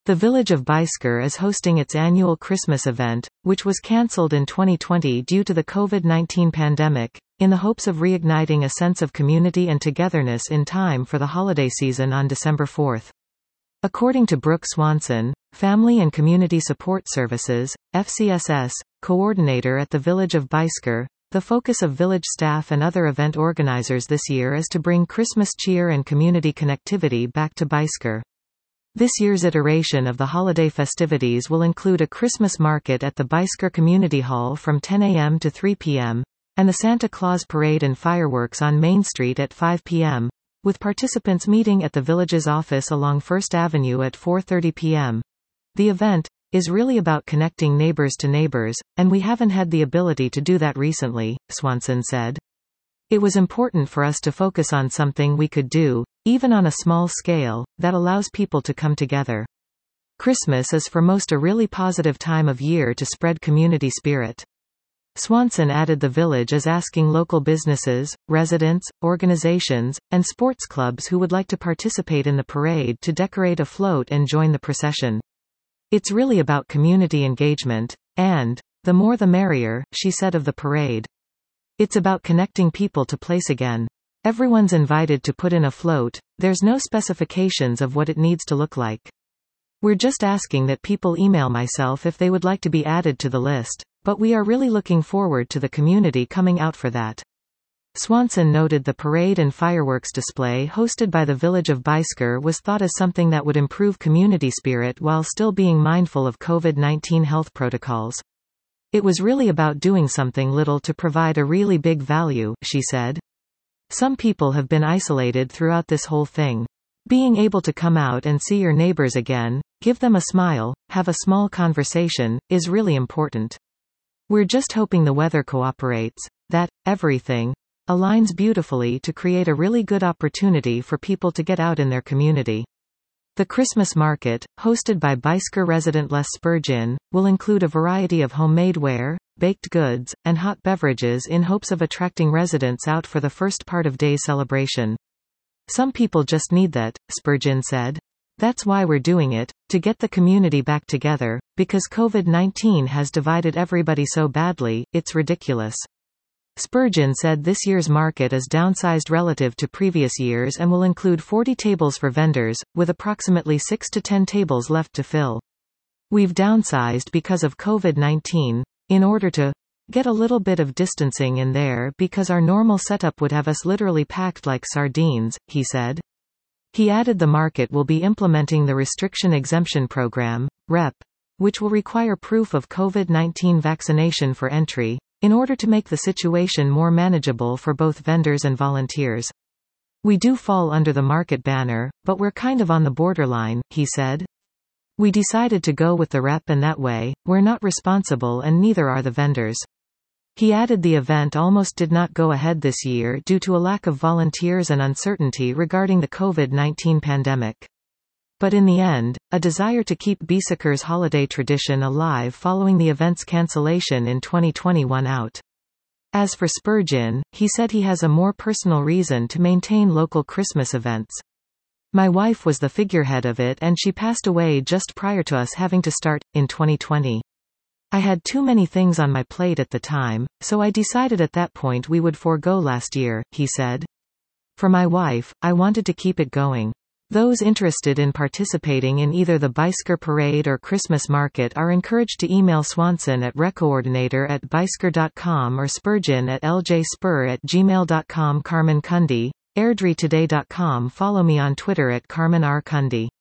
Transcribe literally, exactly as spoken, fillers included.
The village of Baisker is hosting its annual Christmas event, which was cancelled in twenty twenty due to the COVID nineteen pandemic, in the hopes of reigniting a sense of community and togetherness in time for the holiday season on December fourth. According to Brooke Swanson, Family and Community Support Services, F C S S, coordinator at the village of Baisker, the focus of village staff and other event organizers this year is to bring Christmas cheer and community connectivity back to Baisker. This year's iteration of the holiday festivities will include a Christmas market at the Baisker Community Hall from ten a m to three p m, and the Santa Claus Parade and fireworks on Main Street at five p m, with participants meeting at the village's office along First Avenue at four thirty p m The event is really about connecting neighbors to neighbors, and we haven't had the ability to do that recently, Swanson said. It was important for us to focus on something we could do, even on a small scale, that allows people to come together. Christmas is for most a really positive time of year to spread community spirit. Swanson added the village is asking local businesses, residents, organizations, and sports clubs who would like to participate in the parade to decorate a float and join the procession. It's really about community engagement, and the more the merrier, she said of the parade. It's about connecting people to place again. Everyone's invited to put in a float, there's no specifications of what it needs to look like. We're just asking that people email myself if they would like to be added to the list, but we are really looking forward to the community coming out for that. Swanson noted the parade and fireworks display hosted by the village of Baisker was thought as something that would improve community spirit while still being mindful of COVID nineteen health protocols. It was really about doing something little to provide a really big value, she said. Some people have been isolated throughout this whole thing. Being able to come out and see your neighbors again, give them a smile, have a small conversation, is really important. We're just hoping the weather cooperates, that everything aligns beautifully to create a really good opportunity for people to get out in their community. The Christmas market, hosted by Baisker resident Les Spurgeon, will include a variety of homemade ware, baked goods, and hot beverages in hopes of attracting residents out for the first part of day's celebration. Some people just need that, Spurgeon said. That's why we're doing it, to get the community back together, because COVID nineteen has divided everybody so badly, it's ridiculous. Spurgeon said this year's market is downsized relative to previous years and will include forty tables for vendors, with approximately six to ten tables left to fill. We've downsized because of COVID nineteen, in order to get a little bit of distancing in there because our normal setup would have us literally packed like sardines, he said. He added the market will be implementing the Restriction Exemption Program, R E P, which will require proof of COVID nineteen vaccination for entry, in order to make the situation more manageable for both vendors and volunteers. We do fall under the market banner, but we're kind of on the borderline, he said. We decided to go with the R E P and that way, we're not responsible and neither are the vendors. He added the event almost did not go ahead this year due to a lack of volunteers and uncertainty regarding the COVID nineteen pandemic. But in the end, a desire to keep Baisker's holiday tradition alive following the event's cancellation in twenty twenty won out. As for Spurgeon, he said he has a more personal reason to maintain local Christmas events. My wife was the figurehead of it and she passed away just prior to us having to start, in twenty twenty. I had too many things on my plate at the time, so I decided at that point we would forego last year, he said. For my wife, I wanted to keep it going. Those interested in participating in either the Baisker Parade or Christmas Market are encouraged to email Swanson at recoordinator at baisker dot com or Spurgeon at l j spur at gmail dot com. Carmen Cundy, airdrie today dot com. Follow me on Twitter at Carmen R. Cundy.